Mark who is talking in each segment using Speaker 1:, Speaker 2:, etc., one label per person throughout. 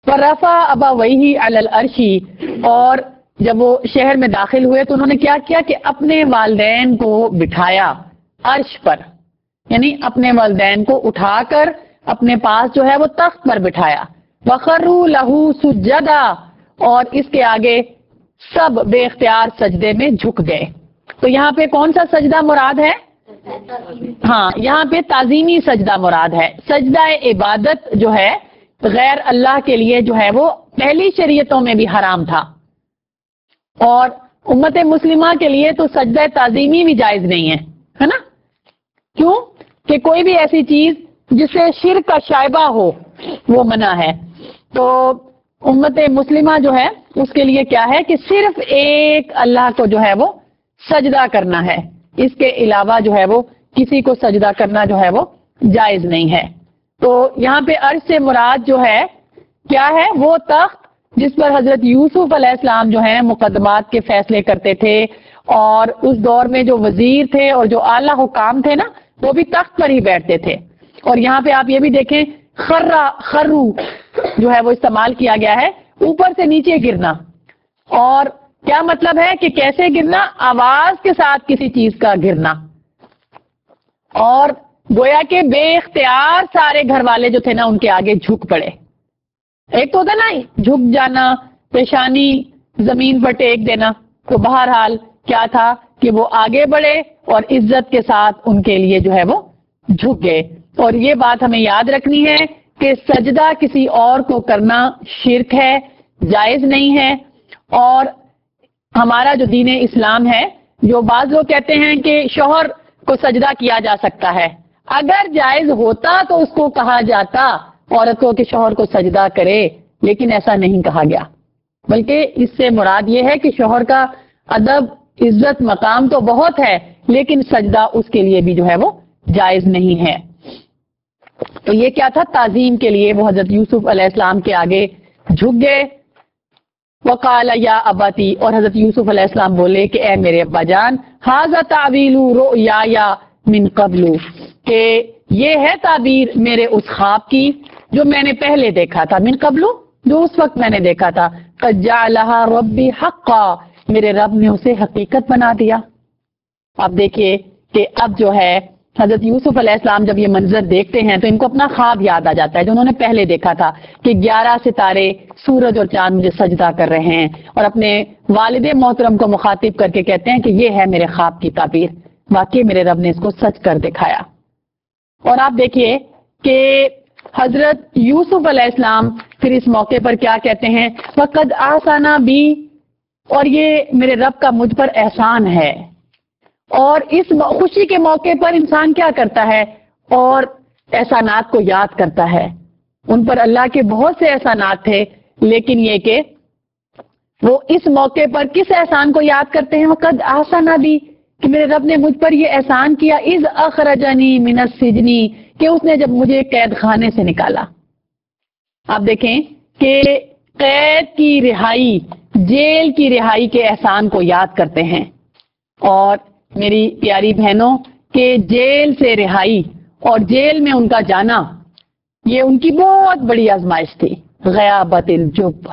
Speaker 1: فرفع ابویہ علی العرش، اور جب وہ شہر میں داخل ہوئے تو انہوں نے کیا کیا کہ اپنے والدین کو بٹھایا عرش پر، یعنی اپنے والدین کو اٹھا کر اپنے پاس جو ہے وہ تخت پر بٹھایا. وَخَرُّوا لَهُ سُجَّدًا، اور اس کے آگے سب بے اختیار سجدے میں جھک گئے. تو یہاں پہ کون سا سجدہ مراد ہے؟ ہاں، یہاں پہ تعظیمی سجدہ مراد ہے. سجدہ عبادت جو ہے غیر اللہ کے لیے جو ہے وہ پہلی شریعتوں میں بھی حرام تھا، اور امت مسلمہ کے لیے تو سجدہ تعظیمی بھی جائز نہیں ہے نا؟ کیوں؟ کہ کوئی بھی ایسی چیز جس سے شرک کا شائبہ ہو وہ منع ہے. تو امت مسلمہ جو ہے اس کے لیے کیا ہے کہ صرف ایک اللہ کو جو ہے وہ سجدہ کرنا ہے، اس کے علاوہ جو ہے وہ کسی کو سجدہ کرنا جو ہے وہ جائز نہیں ہے. تو یہاں پہ عرش سے مراد جو ہے کیا ہے؟ وہ تخت جس پر حضرت یوسف علیہ السلام جو ہیں مقدمات کے فیصلے کرتے تھے، اور اس دور میں جو وزیر تھے اور جو اعلیٰ حکام تھے نا وہ بھی تخت پر ہی بیٹھتے تھے. اور یہاں پہ آپ یہ بھی دیکھیں خرو جو ہے وہ استعمال کیا گیا ہے، اوپر سے نیچے گرنا. اور کیا مطلب ہے کہ کیسے گرنا؟ آواز کے ساتھ کسی چیز کا گرنا. اور گویا کہ بے اختیار سارے گھر والے جو تھے نا ان کے آگے جھک پڑے. ایک تو ہوتا نا جھک جانا، پیشانی زمین پر ٹیک دینا، تو بہرحال کیا تھا کہ وہ آگے بڑھے اور عزت کے ساتھ ان کے لیے جو ہے وہ جھک گئے. اور یہ بات ہمیں یاد رکھنی ہے کہ سجدہ کسی اور کو کرنا شرک ہے، جائز نہیں ہے. اور ہمارا جو دین اسلام ہے، جو بعض لوگ کہتے ہیں کہ شوہر کو سجدہ کیا جا سکتا ہے، اگر جائز ہوتا تو اس کو کہا جاتا عورت کو کہ شوہر کو سجدہ کرے، لیکن ایسا نہیں کہا گیا. بلکہ اس سے مراد یہ ہے کہ شوہر کا ادب، عزت، مقام تو بہت ہے، لیکن سجدہ اس کے لیے بھی جو ہے وہ جائز نہیں ہے. تو یہ کیا تھا؟ تعظیم کے لیے وہ حضرت یوسف علیہ السلام کے آگے جھک گئے. وقال یا ابتی، اور حضرت یوسف علیہ السلام بولے کہ اے میرے ابا جان، ھذا تعویل رؤیا من قبل، کہ یہ ہے تعبیر میرے اس خواب کی جو میں نے پہلے دیکھا تھا. من قبل، جو اس وقت میں نے دیکھا تھا. قد جعلھا ربی حقا، میرے رب نے اسے حقیقت بنا دیا. اب دیکھیے کہ اب جو ہے حضرت یوسف علیہ السلام جب یہ منظر دیکھتے ہیں تو ان کو اپنا خواب یاد آ جاتا ہے جو انہوں نے پہلے دیکھا تھا کہ 11 ستارے، سورج اور چاند مجھے سجدہ کر رہے ہیں، اور اپنے والد محترم کو مخاطب کر کے کہتے ہیں کہ یہ ہے میرے خواب کی تعبیر. واقعی میرے رب نے اس کو سچ کر دکھایا. اور آپ دیکھیے کہ حضرت یوسف علیہ السلام پھر اس موقع پر کیا کہتے ہیں؟ وَقَدْ أَحْسَنَ بِي، اور یہ میرے رب کا مجھ پر احسان ہے. اور اس خوشی کے موقع پر انسان کیا کرتا ہے؟ اور احسانات کو یاد کرتا ہے. ان پر اللہ کے بہت سے احسانات تھے، لیکن یہ کہ وہ اس موقع پر کس احسان کو یاد کرتے ہیں؟ وَقَدْ أَحْسَنَ بِي، کہ میرے رب نے مجھ پر یہ احسان کیا. اِذْ أَخْرَجَنِي مِنَ السِّجْنِ، کہ اس نے جب مجھے قید خانے سے نکالا. آپ دیکھیں کہ قید کی رہائی، جیل کی رہائی کے احسان کو یاد کرتے ہیں. اور میری پیاری بہنوں کہ جیل سے رہائی اور جیل میں ان کا جانا یہ ان کی بہت بڑی آزمائش تھی. غیابت الجب،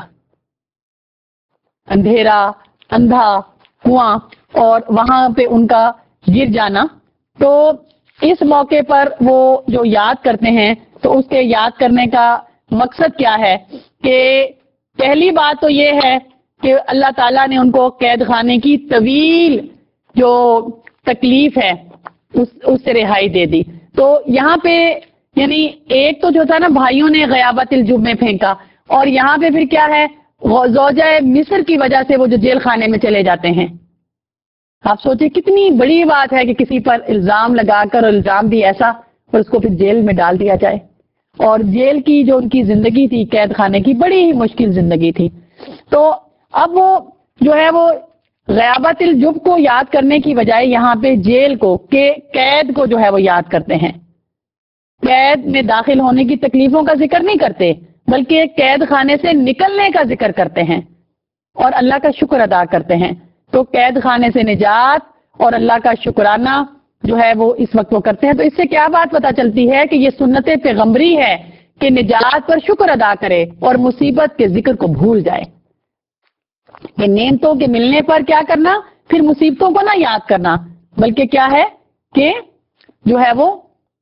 Speaker 1: اندھیرا، اندھا کنواں، اور وہاں پہ ان کا گر جانا. تو اس موقع پر وہ جو یاد کرتے ہیں تو اس کے یاد کرنے کا مقصد کیا ہے کہ پہلی بات تو یہ ہے کہ اللہ تعالیٰ نے ان کو قید خانے کی طویل جو تکلیف ہے اس سے رہائی دے دی. تو یہاں پہ یعنی ایک تو جو تھا نا بھائیوں نے غیابت الجب میں پھینکا، اور یہاں پہ پھر کیا ہے؟ زوجہ مصر کی وجہ سے وہ جو جیل خانے میں چلے جاتے ہیں. آپ سوچیں کتنی بڑی بات ہے کہ کسی پر الزام لگا کر، الزام بھی ایسا، اور اس کو پھر جیل میں ڈال دیا جائے. اور جیل کی جو ان کی زندگی تھی، قید خانے کی، بڑی ہی مشکل زندگی تھی. تو اب وہ جو ہے وہ غیابت الجب کو یاد کرنے کی بجائے یہاں پہ جیل کو، کہ قید کو جو ہے وہ یاد کرتے ہیں. قید میں داخل ہونے کی تکلیفوں کا ذکر نہیں کرتے، بلکہ قید خانے سے نکلنے کا ذکر کرتے ہیں اور اللہ کا شکر ادا کرتے ہیں. تو قید خانے سے نجات اور اللہ کا شکرانہ جو ہے وہ اس وقت وہ کرتے ہیں. تو اس سے کیا بات پتہ چلتی ہے کہ یہ سنت پیغمبری ہے کہ نجات پر شکر ادا کرے اور مصیبت کے ذکر کو بھول جائے. کہ نعمتوں کے ملنے پر کیا کرنا, پھر مصیبتوں کو نہ یاد کرنا, بلکہ کیا ہے کہ جو ہے وہ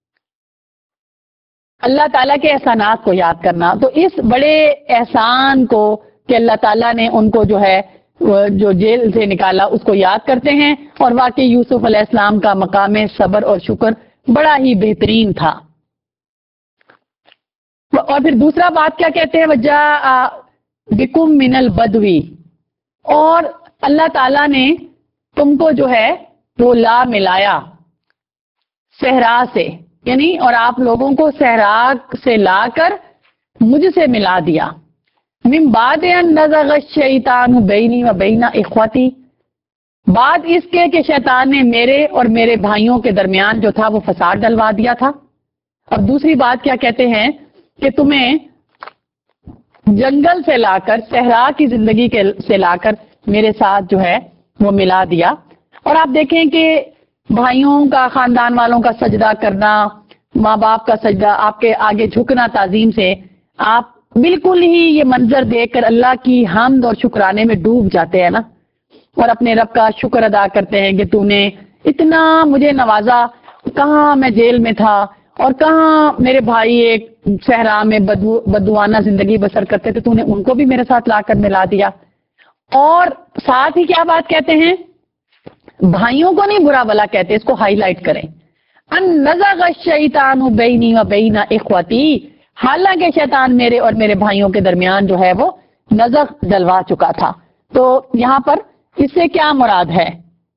Speaker 1: اللہ تعالیٰ کے احسانات کو یاد کرنا. تو اس بڑے احسان کو کہ اللہ تعالیٰ نے ان کو جو ہے جو جیل سے نکالا اس کو یاد کرتے ہیں. اور واقعی یوسف علیہ السلام کا مقام صبر اور شکر بڑا ہی بہترین تھا. اور پھر دوسرا بات کیا کہتے ہیں, وجاء بکم من البدوی, اور اللہ تعالیٰ نے تم کو جو ہے وہ لا ملایا صحرا سے, یعنی اور آپ لوگوں کو صحرا سے لا کر مجھ سے ملا دیا. من بعد ان نزغ الشیطان بینی و بین اخوتی, بعد اس کے کہ شیطان نے میرے اور میرے بھائیوں کے درمیان جو تھا وہ فساد ڈلوا دیا تھا. اب دوسری بات کیا کہتے ہیں کہ تمہیں جنگل سے لا کر, صحرا کی زندگی سے لا کر میرے ساتھ جو ہے وہ ملا دیا. اور آپ دیکھیں کہ بھائیوں کا, خاندان والوں کا سجدہ کرنا, ماں باپ کا سجدہ, آپ کے آگے جھکنا تعظیم سے, آپ بالکل ہی یہ منظر دیکھ کر اللہ کی حمد اور شکرانے میں ڈوب جاتے ہیں نا, اور اپنے رب کا شکر ادا کرتے ہیں کہ تو نے اتنا مجھے نوازا, کہاں میں جیل میں تھا اور کہاں میرے بھائی ایک صحرا میں بدوانہ زندگی بسر کرتے تھے, تو نے ان کو بھی میرے ساتھ لا کر ملا دیا. اور ساتھ ہی کیا بات کہتے ہیں, بھائیوں کو نہیں برا بلا کہتے, اس کو ہائی لائٹ کریں, ان نزغ الشیطان بینی و بین اخوتی, حالانکہ شیطان میرے اور میرے بھائیوں کے درمیان جو ہے وہ نزغ ڈلوا چکا تھا. تو یہاں پر اس سے کیا مراد ہے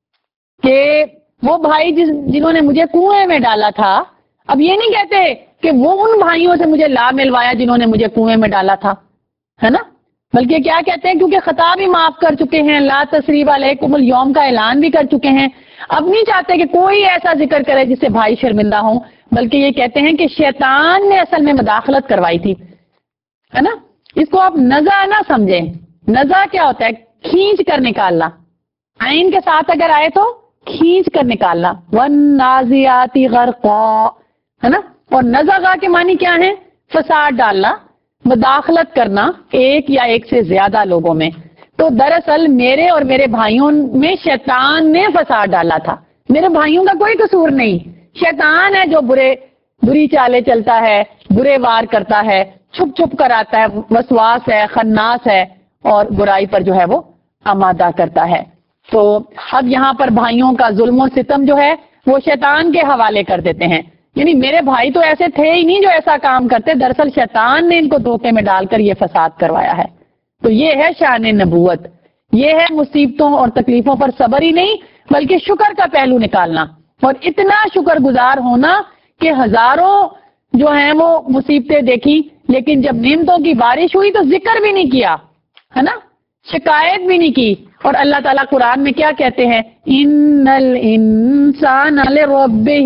Speaker 1: کہ وہ بھائی جنہوں نے مجھے کنویں میں ڈالا تھا, اب یہ نہیں کہتے کہ وہ ان بھائیوں سے مجھے لا ملوایا جنہوں نے مجھے کنویں میں ڈالا تھا, ہے نا, بلکہ کیا کہتے ہیں کیونکہ خطا بھی معاف کر چکے ہیں, لا تثریب علیکم اليوم کا اعلان بھی کر چکے ہیں, اب نہیں چاہتے کہ کوئی ایسا ذکر کرے جس سے بھائی شرمندہ ہوں, بلکہ یہ کہتے ہیں کہ شیطان نے اصل میں مداخلت کروائی تھی, ہے نا. اس کو آپ نزع نہ سمجھیں. نزع کیا ہوتا ہے, کھینچ کر نکالنا, عین کے ساتھ اگر آئے تو کھینچ کر نکالنا. والنازعات غرقا, ہے نا. اور نزغ کے معنی کیا ہے, فساد ڈالنا, مداخلت کرنا ایک یا ایک سے زیادہ لوگوں میں. تو دراصل میرے اور میرے بھائیوں میں شیطان نے فساد ڈالا تھا, میرے بھائیوں کا کوئی قصور نہیں. شیطان ہے جو بری چالیں چلتا ہے, برے وار کرتا ہے, چھپ چھپ کر آتا ہے, وسواس ہے, خناس ہے, اور برائی پر جو ہے وہ آمادہ کرتا ہے. تو اب یہاں پر بھائیوں کا ظلم و ستم جو ہے وہ شیطان کے حوالے کر دیتے ہیں, یعنی میرے بھائی تو ایسے تھے ہی نہیں جو ایسا کام کرتے, دراصل شیطان نے ان کو دھوکے میں ڈال کر یہ فساد کروایا ہے. تو یہ ہے شان نبوت, یہ ہے مصیبتوں اور تکلیفوں پر صبر ہی نہیں بلکہ شکر کا پہلو نکالنا, اور اتنا شکر گزار ہونا کہ ہزاروں جو ہیں وہ مصیبتیں دیکھی لیکن جب نعمتوں کی بارش ہوئی تو ذکر بھی نہیں کیا, ہے نا, شکایت بھی نہیں کی. اور اللہ تعالیٰ قرآن میں کیا کہتے ہیں, ان الانسان لربہ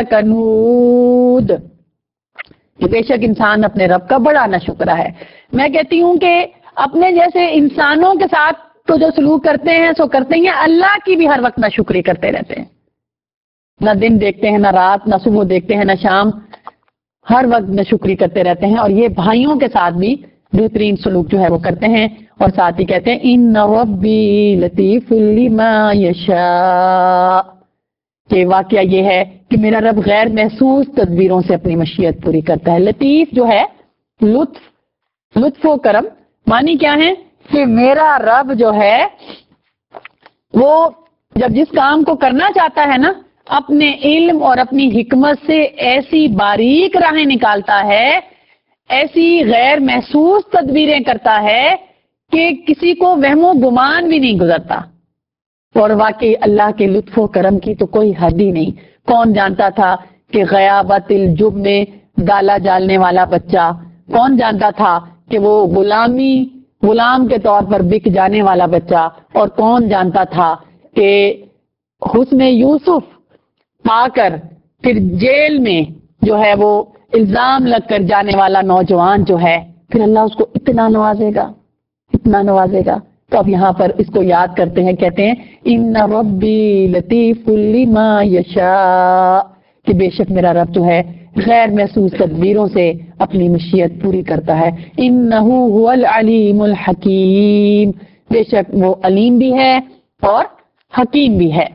Speaker 1: لکنود, بے شک انسان اپنے رب کا بڑا ناشکرا ہے. میں کہتی ہوں کہ اپنے جیسے انسانوں کے ساتھ تو جو سلوک کرتے ہیں سو کرتے ہیں, اللہ کی بھی ہر وقت ناشکری کرتے رہتے ہیں. نہ دن دیکھتے ہیں, نہ رات, نہ صبح دیکھتے ہیں, نہ شام, ہر وقت ناشکری کرتے رہتے ہیں. اور یہ بھائیوں کے ساتھ بھی بہترین سلوک جو ہے وہ کرتے ہیں. اور ساتھ ہی کہتے ہیں ان ربی لطیف لما یشاء, کہ واقعہ یہ ہے کہ میرا رب غیر محسوس تدبیروں سے اپنی مشیت پوری کرتا ہے. لطیف جو ہے لطف و کرم, معنی کیا ہے کہ میرا رب جو ہے وہ جب جس کام کو کرنا چاہتا ہے نا, اپنے علم اور اپنی حکمت سے ایسی باریک راہیں نکالتا ہے, ایسی غیر محسوس تدبیریں کرتا ہے کہ کسی کو وہم و گمان بھی نہیں گزرتا. اور واقعی اللہ کے لطف و کرم کی تو کوئی حد ہی نہیں. کون جانتا تھا کہ غیابت الجب میں ڈالا ڈالنے والا بچہ, کون جانتا تھا کہ وہ غلام کے طور پر بک جانے والا بچہ, اور کون جانتا تھا کہ حسن یوسف پا کر پھر جیل میں جو ہے وہ الزام لگ کر جانے والا نوجوان جو ہے, پھر اللہ اس کو اتنا نوازے گا, اتنا نوازے گا. تو اب یہاں پر اس کو یاد کرتے ہیں, کہتے ہیں ان ربی لطیف لما یشاء, کہ بے شک میرا رب جو ہے غیر محسوس تدبیروں سے اپنی مشیت پوری کرتا ہے. انہو هو العلیم الحکیم، بے شک وہ علیم بھی ہے اور حکیم بھی ہے.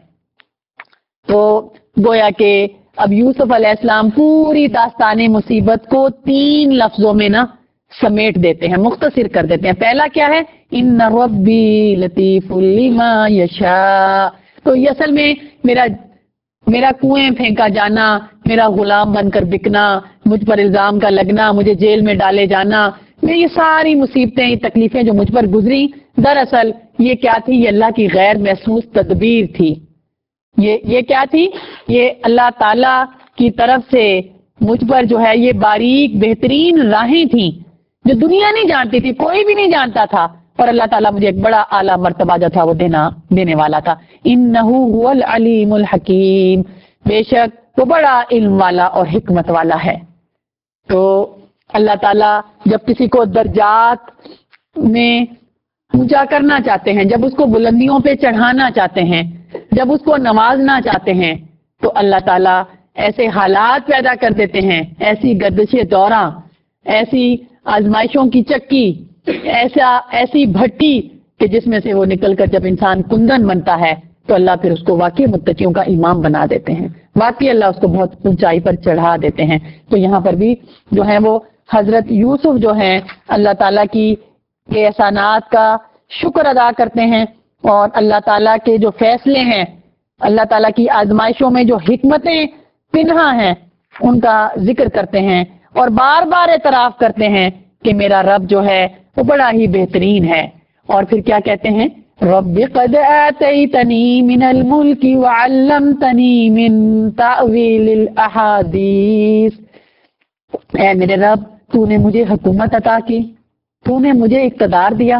Speaker 1: تو گویا کہ اب یوسف علیہ السلام پوری داستان مصیبت کو 3 لفظوں میں سمیٹ دیتے ہیں، مختصر کر دیتے ہیں. پہلا کیا ہے؟ ان ربی لطیف لما یشاء. تو یہ اصل میں میرا کنویں پھینکا جانا، میرا غلام بن کر بکنا، مجھ پر الزام کا لگنا، مجھے جیل میں ڈالے جانا، یہ ساری مصیبتیں، یہ تکلیفیں جو مجھ پر گزری، دراصل یہ کیا تھی؟ یہ اللہ کی غیر محسوس تدبیر تھی. یہ کیا تھی؟ یہ اللہ تعالی کی طرف سے مجھ پر جو ہے یہ باریک بہترین راہیں تھیں جو دنیا نہیں جانتی تھی، کوئی بھی نہیں جانتا تھا، اور اللہ تعالیٰ مجھے ایک بڑا اعلیٰ مرتبہ جو تھا وہ دینے والا تھا. انہو هو العلیم الحکیم، بے شک وہ بڑا علم والا اور حکمت والا ہے. تو اللہ تعالیٰ جب کسی کو درجات میں اونچا کرنا چاہتے ہیں، جب اس کو بلندیوں پہ چڑھانا چاہتے ہیں، جب اس کو نوازنا چاہتے ہیں، تو اللہ تعالیٰ ایسے حالات پیدا کر دیتے ہیں، ایسی گردش دوراں، ایسی آزمائشوں کی چکی، ایسی بھٹی کہ جس میں سے وہ نکل کر جب انسان کندن بنتا ہے تو اللہ پھر اس کو واقعی متقیوں کا امام بنا دیتے ہیں، واقعی اللہ اس کو بہت اونچائی پر چڑھا دیتے ہیں. تو یہاں پر بھی جو ہے وہ حضرت یوسف جو ہیں اللہ تعالیٰ کی کے احسانات کا شکر ادا کرتے ہیں، اور اللہ تعالیٰ کے جو فیصلے ہیں، اللہ تعالیٰ کی آزمائشوں میں جو حکمتیں پنہا ہیں ان کا ذکر کرتے ہیں، اور بار بار اعتراف کرتے ہیں کہ میرا رب جو ہے وہ بڑا ہی بہترین ہے. اور پھر کیا کہتے ہیں؟ رب قد آتیتنی من الملک وعلمتنی من تأویل الاحادیث. اے میرے رب، تو نے مجھے حکومت عطا کی، تو نے مجھے اقتدار دیا،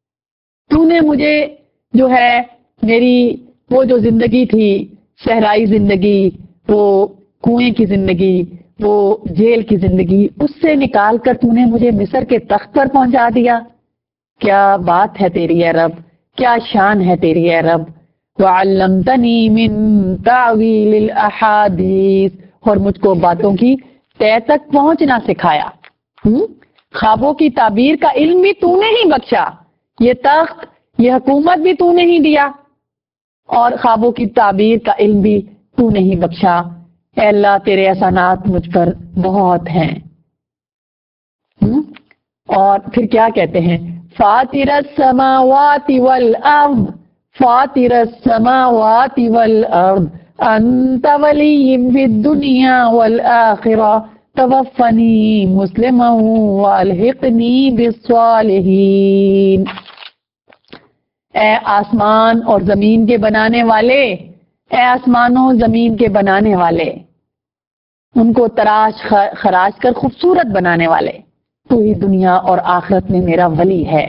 Speaker 1: تو نے مجھے جو ہے میری وہ جو زندگی تھی، صحرائی زندگی، وہ کنویں کی زندگی، وہ جیل کی زندگی، اس سے نکال کر تو نے مجھے مصر کے تخت پر پہنچا دیا. کیا بات ہے تیری اے رب، کیا شان ہے تیری اے رب. وعلمتنی من تعویل الاحادیث، اور مجھ کو باتوں کی تہ تک پہنچنا سکھایا. خوابوں کی تعبیر کا علم بھی تو نے ہی بخشا، یہ تخت، یہ حکومت بھی تو نے ہی دیا، اور خوابوں کی تعبیر کا علم بھی تو نے ہی بخشا. اے اللہ، تیرے احسانات مجھ پر بہت ہیں. اور پھر کیا کہتے ہیں؟ فاطر السماوات والارض، فاطر السماوات والارض، انت ولی فی الدنیا والآخرہ، توفنی مسلما والحقنی بالصالحین. اے آسمان اور زمین کے بنانے والے، اے آسمانوں زمین کے بنانے والے، ان کو تراش خراش کر خوبصورت بنانے والے، تو ہی دنیا اور آخرت میں میرا ولی ہے.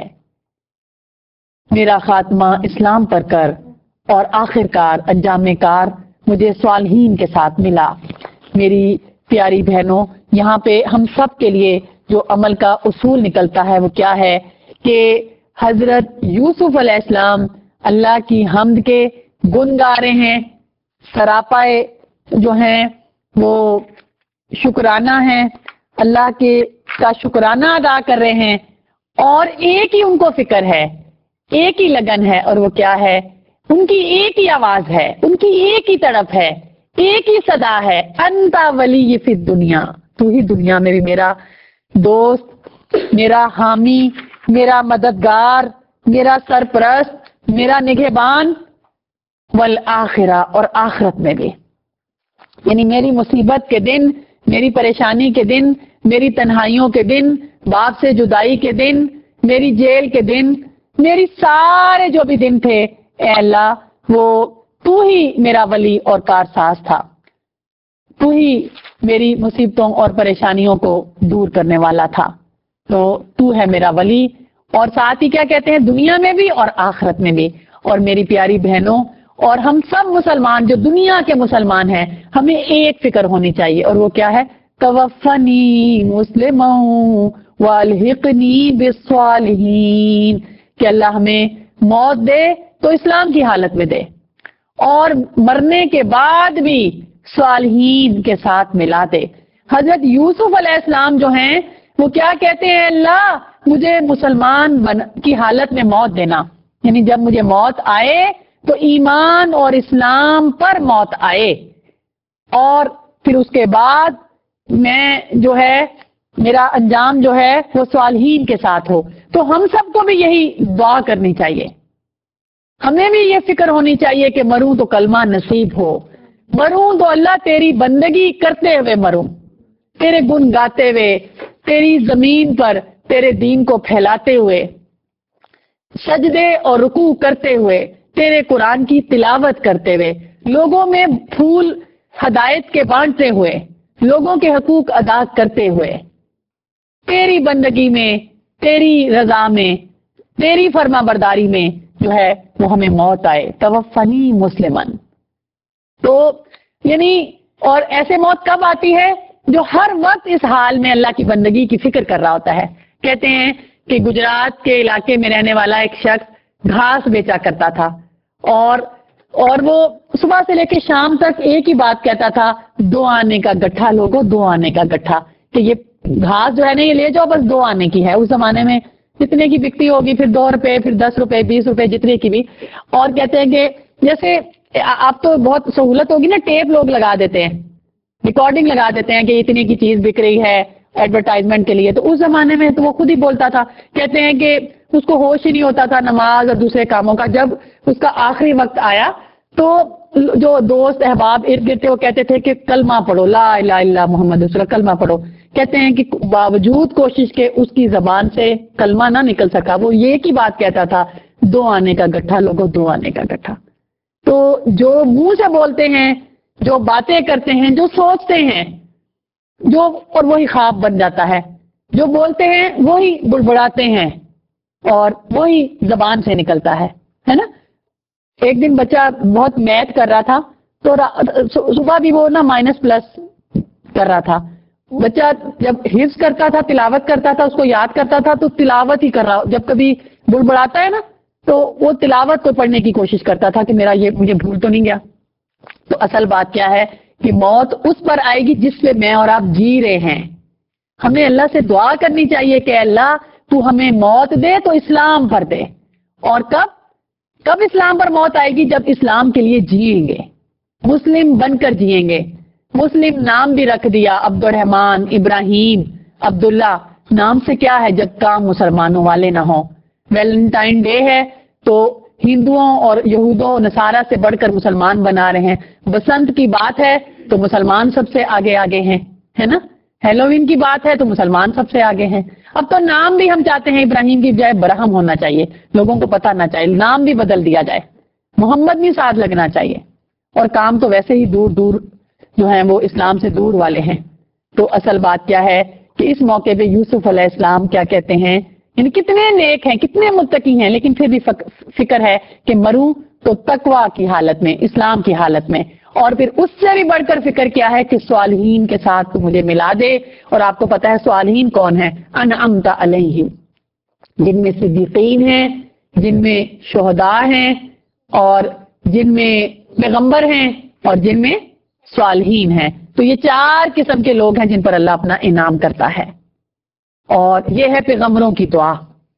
Speaker 1: میرا خاتمہ اسلام پر کر، اور آخر کار انجام کار مجھے صالحین کے ساتھ ملا. میری پیاری بہنوں، یہاں پہ ہم سب کے لیے جو عمل کا اصول نکلتا ہے وہ کیا ہے کہ حضرت یوسف علیہ السلام اللہ کی حمد کے گن گا رہے ہیں، سراپائے جو ہیں وہ شکرانہ ہیں، اللہ کا شکرانہ ادا کر رہے ہیں، اور ایک ہی ان کو فکر ہے، ایک ہی لگن ہے، اور وہ کیا ہے؟ ان کی ایک ہی آواز ہے، ان کی ایک ہی طرف ہے، ایک ہی صدا ہے، انتا ولی فی الدنیا، تو ہی دنیا میں بھی میرا دوست، میرا حامی، میرا مددگار، میرا سرپرست، میرا نگہبان، والآخرہ، اور آخرت میں بھی. یعنی میری مصیبت کے دن، میری پریشانی کے دن، میری تنہائیوں کے دن، باپ سے جدائی کے دن، میری جیل کے دن، میری سارے جو بھی دن تھے، اے اللہ وہ تو ہی میرا ولی اور کارساز تھا، تو ہی میری مصیبتوں اور پریشانیوں کو دور کرنے والا تھا. تو ہے میرا ولی. اور ساتھ ہی کیا کہتے ہیں؟ دنیا میں بھی اور آخرت میں بھی. اور میری پیاری بہنوں اور ہم سب مسلمان جو دنیا کے مسلمان ہیں، ہمیں ایک فکر ہونی چاہیے، اور وہ کیا ہے؟ توفنی مسلما والحقنی بالصالحین، کہ اللہ ہمیں موت دے تو اسلام کی حالت میں دے، اور مرنے کے بعد بھی صالحین کے ساتھ ملا دے. حضرت یوسف علیہ السلام جو ہیں وہ کیا کہتے ہیں؟ اللہ مجھے مسلمان کی حالت میں موت دینا، یعنی جب مجھے موت آئے تو ایمان اور اسلام پر موت آئے، اور پھر اس کے بعد میں جو ہے میرا انجام جو ہے وہ صالحین کے ساتھ ہو۔ تو ہم سب کو بھی یہی دعا کرنی چاہیے، ہمیں بھی یہ فکر ہونی چاہیے کہ مروں تو کلمہ نصیب ہو، مروں تو اللہ تیری بندگی کرتے ہوئے مروں، تیرے گن گاتے ہوئے، تیری زمین پر تیرے دین کو پھیلاتے ہوئے، سجدے اور رکوع کرتے ہوئے، تیرے قرآن کی تلاوت کرتے ہوئے، لوگوں میں پھول ہدایت کے بانٹتے ہوئے، لوگوں کے حقوق ادا کرتے ہوئے، تیری بندگی میں، تیری رضا میں، تیری فرما برداری میں جو ہے وہ ہمیں موت آئے۔ توفنی مسلمن، تو یعنی اور ایسے موت کب آتی ہے؟ جو ہر وقت اس حال میں اللہ کی بندگی کی فکر کر رہا ہوتا ہے۔ کہتے ہیں کہ گجرات کے علاقے میں رہنے والا ایک شخص گھاس بیچا کرتا تھا، اور وہ صبح سے لے کے شام تک ایک ہی بات کہتا تھا، 2 آنے کا گٹھا لوگو، 2 آنے کا گٹھا، کہ یہ گھاس جو ہے نا یہ لے جاؤ، بس 2 آنے کی ہے۔ اس زمانے میں جتنے کی بکتی ہوگی، پھر 2 روپے، پھر 10 روپے، 20 روپے، جتنے کی بھی۔ اور کہتے ہیں کہ جیسے آپ تو بہت سہولت ہوگی نا، ٹیپ لوگ لگا دیتے ہیں، ریکارڈنگ لگا دیتے ہیں کہ اتنے کی چیز بک رہی ہے ایڈورٹائزمنٹ کے لیے۔ تو اس زمانے میں تو وہ خود ہی بولتا تھا، کہتے ہیں کہ اس کو ہوش ہی نہیں ہوتا تھا نماز اور دوسرے کاموں کا۔ جب اس کا آخری وقت آیا تو جو دوست احباب ارد گرد تھے وہ کہتے تھے کہ کلمہ پڑھو، لا الہ الا محمد رسول اللہ، کلمہ پڑھو۔ کہتے ہیں کہ باوجود کوشش کے اس کی زبان سے کلمہ نہ نکل سکا، وہ یہ کی بات کہتا تھا، 2 آنے کا گٹھا لوگو، 2 آنے کا گٹھا۔ تو جو منہ سے بولتے ہیں، جو باتیں کرتے ہیں، جو سوچتے ہیں، جو اور وہی خواب بن جاتا ہے، جو بولتے ہیں وہی بڑبڑاتے ہیں اور وہی زبان سے نکلتا ہے نا۔ ایک دن بچہ بہت میتھ کر رہا تھا، تو صبح بھی وہ نا مائنس پلس کر رہا تھا۔ بچہ جب حفظ کرتا تھا، تلاوت کرتا تھا، اس کو یاد کرتا تھا، تو تلاوت ہی کر رہا، جب کبھی بڑبڑاتا ہے نا تو وہ تلاوت کو پڑھنے کی کوشش کرتا تھا کہ میرا یہ مجھے بھول تو نہیں گیا۔ تو اصل بات کیا ہے کہ موت اس پر آئے گی جس پہ میں اور آپ جی رہے ہیں۔ ہمیں اللہ سے دعا کرنی چاہیے کہ اللہ تو ہمیں موت دے تو اسلام پر دے۔ اور کب اسلام پر موت آئے گی؟ جب اسلام کے لیے جیئیں گے، مسلم بن کر جیئیں گے۔ مسلم نام بھی رکھ دیا، عبد الرحمن، ابراہیم، عبداللہ، نام سے کیا ہے جب کام مسلمانوں والے نہ ہوں۔ ویلنٹائن ڈے ہے تو ہندوؤں اور یہودوں نصارہ سے بڑھ کر مسلمان بنا رہے ہیں۔ بسنت کی بات ہے تو مسلمان سب سے آگے ہیں، ہے نا۔ ہیلووین کی بات ہے تو مسلمان سب سے آگے ہیں۔ اب تو نام بھی ہم چاہتے ہیں ابراہیم کی بجائے برہم ہونا چاہیے، لوگوں کو پتہ نہ چاہیے، نام بھی بدل دیا جائے، محمد بھی ساتھ لگنا چاہیے۔ اور کام تو ویسے ہی دور جو ہیں وہ اسلام سے دور والے ہیں۔ تو اصل بات کیا ہے کہ اس موقع پہ یوسف علیہ السلام کیا کہتے ہیں، یعنی کتنے نیک ہیں، کتنے متقی ہیں، لیکن پھر بھی فکر ہے کہ مروں تو تقوی کی حالت میں، اسلام کی حالت میں۔ اور پھر اس سے بھی بڑھ کر فکر کیا ہے کہ صالحین کے ساتھ مجھے ملا دے۔ اور آپ کو پتا ہے صالحین کون ہیں؟ انعمت علیہم، جن میں صدیقین ہیں، جن میں شہداء ہیں، اور جن میں پیغمبر ہیں، اور جن میں صالحین ہیں۔ تو یہ 4 قسم کے لوگ ہیں جن پر اللہ اپنا انعام کرتا ہے۔ اور یہ ہے پیغمبروں کی دعا،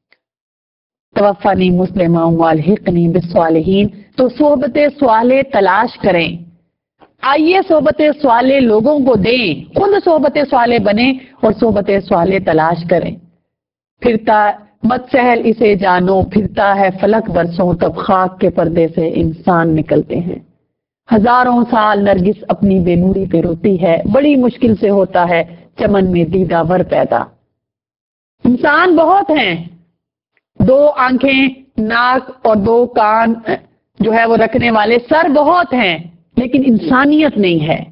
Speaker 1: توفنی مسلما والحقنی بالصالحین۔ تو صحبت صالح تلاش کریں، آئیے صحبت صالح لوگوں کو دیں، خود صحبت صالح بنیں اور صحبت صالح تلاش کریں۔ پھرتا مت سہل اسے جانو، پھرتا ہے فلک برسوں، تب خاک کے پردے سے انسان نکلتے ہیں۔ ہزاروں سال نرگس اپنی بے نوری پہ روتی ہے، بڑی مشکل سے ہوتا ہے چمن میں دیدہ ور پیدا۔ انسان بہت ہیں، 2 آنکھیں، ناک اور 2 کان جو ہے وہ رکھنے والے، سر بہت ہیں لیکن انسانیت نہیں ہے۔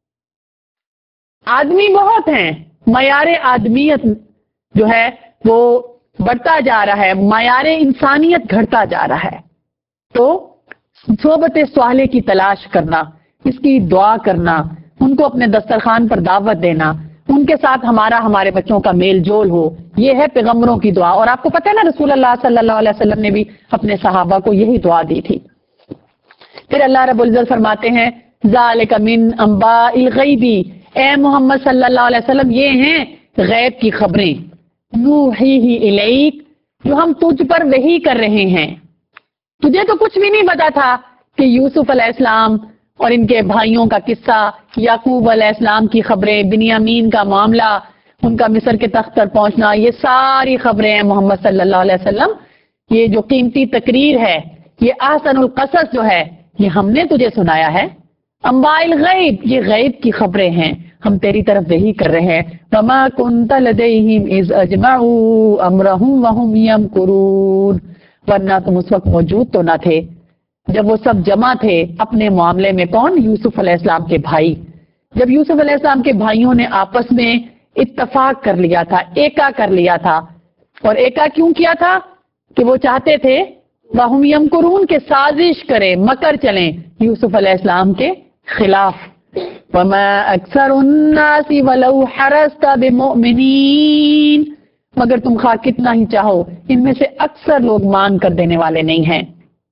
Speaker 1: آدمی بہت ہیں، معیار آدمیت جو ہے وہ بڑھتا جا رہا ہے، معیار انسانیت گھٹتا جا رہا ہے۔ تو صحبت صالح کی تلاش کرنا، اس کی دعا کرنا، ان کو اپنے دسترخوان پر دعوت دینا، ان کے ساتھ ہمارے بچوں کا میل جول ہو، یہ ہے پیغمبروں کی دعا۔ اور آپ کو پتہ ہے نا رسول اللہ صلی اللہ علیہ وسلم نے بھی اپنے صحابہ کو یہی دعا دی تھی۔ پھر اللہ رب العزت فرماتے ہیں ذالک من انباء الغیب، اے محمد صلی اللہ علیہ وسلم یہ ہیں غیب کی خبریں، نوحیہ الیک، جو ہم تجھ پر وحی کر رہے ہیں۔ تجھے تو کچھ بھی نہیں پتا تھا کہ یوسف علیہ السلام اور ان کے بھائیوں کا قصہ، یعقوب علیہ السلام کی خبریں، بنیامین کا معاملہ، ان کا مصر کے تخت پر پہنچنا، یہ ساری خبریں ہیں محمد صلی اللہ علیہ وسلم۔ یہ جو قیمتی تقریر ہے، یہ احسن القصص جو ہے، یہ ہم نے تجھے سنایا ہے۔ انباء الغیب، یہ غیب کی خبریں ہیں، ہم تیری طرف وحی کر رہے ہیں۔ وما كنت لديهم اذ اجمعوا امرهم وهم يمكرون، ورنہ تم اس وقت موجود تو نہ تھے جب وہ سب جمع تھے اپنے معاملے میں۔ کون؟ یوسف علیہ السلام کے بھائی۔ جب یوسف علیہ السلام کے بھائیوں نے آپس میں اتفاق کر لیا تھا، ایکا کر لیا تھا، اور ایکا کیوں کیا تھا؟ کہ وہ چاہتے تھے وَهُمْ يَمْكُرُونَ کے سازش کریں، مکر چلیں یوسف علیہ السلام کے خلاف۔ وَمَا أَكْثَرُ النَّاسِ وَلَوْ حَرَصْتَ بِمُؤْمِنِينَ، مگر تم خواہ کتنا ہی چاہو ان میں سے اکثر لوگ مان کر دینے والے نہیں ہیں۔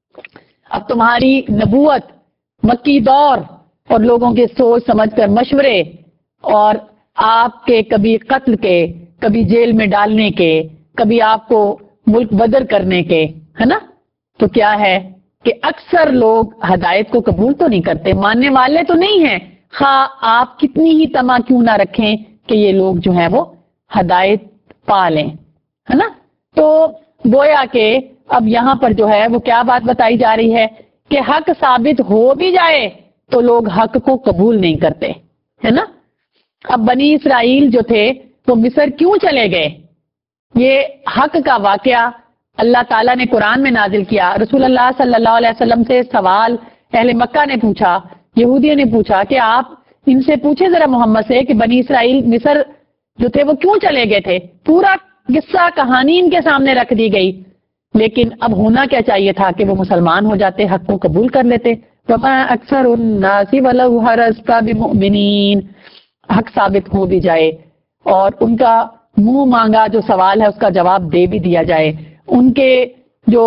Speaker 1: اب تمہاری نبوت، مکی دور اور لوگوں کے سوچ سمجھ کر مشورے، اور آپ کے کبھی قتل کے، کبھی جیل میں ڈالنے کے، کبھی آپ کو ملک بدر کرنے کے، ہے نا، تو کیا ہے کہ اکثر لوگ ہدایت کو قبول تو نہیں کرتے، ماننے والے تو نہیں ہیں، خواہ آپ کتنی ہی طمع کیوں نہ رکھیں کہ یہ لوگ جو ہیں وہ ہدایت پا لیں، ہے نا۔ تو گویا کہ اب یہاں پر جو ہے وہ کیا بات بتائی جا رہی ہے کہ حق ثابت ہو بھی جائے تو لوگ حق کو قبول نہیں کرتے، ہے نا۔ اب بنی اسرائیل جو تھے وہ مصر کیوں چلے گئے؟ یہ حق کا واقعہ اللہ تعالیٰ نے قرآن میں نازل کیا۔ رسول اللہ صلی اللہ علیہ وسلم سے سوال اہل مکہ نے پوچھا، یہودیوں نے پوچھا کہ آپ ان سے پوچھیں ذرا محمد سے کہ بنی اسرائیل مصر جو تھے وہ کیوں چلے گئے تھے۔ پورا قصہ کہانی ان کے سامنے رکھ دی گئی، لیکن اب ہونا کیا چاہیے تھا کہ وہ مسلمان ہو جاتے، حق کو قبول کر لیتے۔ وَمَا أَكْثَرُ النَّاسِ وَلَوْ حَرَصْتَ بِمُؤْمِنِينَ، حق ثابت ہو بھی جائے اور ان کا منہ مانگا جو سوال ہے اس کا جواب دے بھی دیا جائے، ان کے جو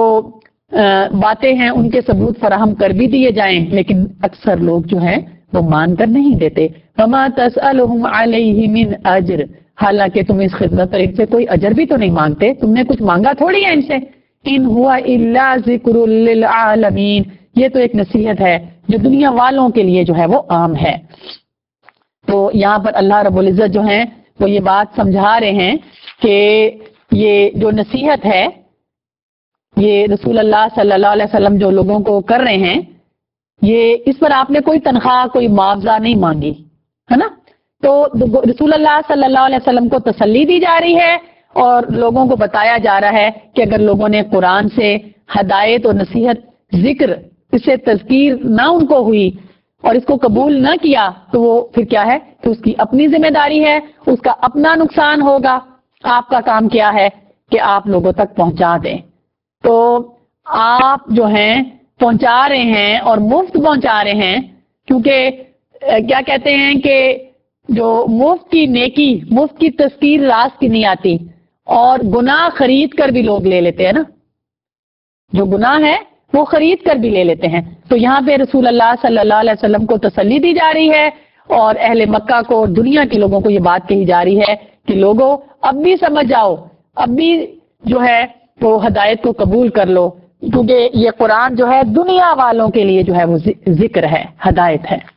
Speaker 1: باتیں ہیں ان کے ثبوت فراہم کر بھی دیے جائیں، لیکن اکثر لوگ جو ہیں وہ مان کر نہیں دیتے۔ وَمَا تَسْأَلُهُمْ عَلَيْهِ مِنْ أَجْرٍ، حالانکہ تم اس خدمت پر ان سے کوئی اجر بھی تو نہیں مانگتے، تم نے کچھ مانگا تھوڑی ہے ان سے۔ إِنْ هُوَ إِلَّا ذِكْرٌ لِلْعَالَمِينَ، یہ تو ایک نصیحت ہے جو دنیا والوں کے لیے جو ہے وہ عام ہے۔ تو یہاں پر اللہ رب العزت جو ہیں وہ یہ بات سمجھا رہے ہیں کہ یہ جو نصیحت ہے یہ رسول اللہ صلی اللہ علیہ وسلم جو لوگوں کو کر رہے ہیں، یہ اس پر آپ نے کوئی تنخواہ، کوئی معاوضہ نہیں مانگی، ہے نا۔ تو رسول اللہ صلی اللہ علیہ وسلم کو تسلی دی جا رہی ہے اور لوگوں کو بتایا جا رہا ہے کہ اگر لوگوں نے قرآن سے ہدایت اور نصیحت، ذکر، اس سے تذکیر نہ ان کو ہوئی اور اس کو قبول نہ کیا تو وہ پھر کیا ہے کہ اس کی اپنی ذمہ داری ہے، اس کا اپنا نقصان ہوگا۔ آپ کا کام کیا ہے کہ آپ لوگوں تک پہنچا دیں۔ تو آپ جو ہیں پہنچا رہے ہیں اور مفت پہنچا رہے ہیں، کیونکہ کیا کہتے ہیں کہ جو مفت کی نیکی، مفت کی تذکیر راست کی نہیں آتی، اور گناہ خرید کر بھی لوگ لے لیتے ہیں نا، جو گناہ ہے وہ خرید کر بھی لے لیتے ہیں۔ تو یہاں پہ رسول اللہ صلی اللہ علیہ وسلم کو تسلی دی جا رہی ہے اور اہل مکہ کو اور دنیا کے لوگوں کو یہ بات کہی جا رہی ہے کہ لوگوں اب بھی سمجھ جاؤ، اب بھی جو ہے وہ ہدایت کو قبول کر لو، کیونکہ یہ قرآن جو ہے دنیا والوں کے لیے جو ہے وہ ذکر ہے، ہدایت ہے۔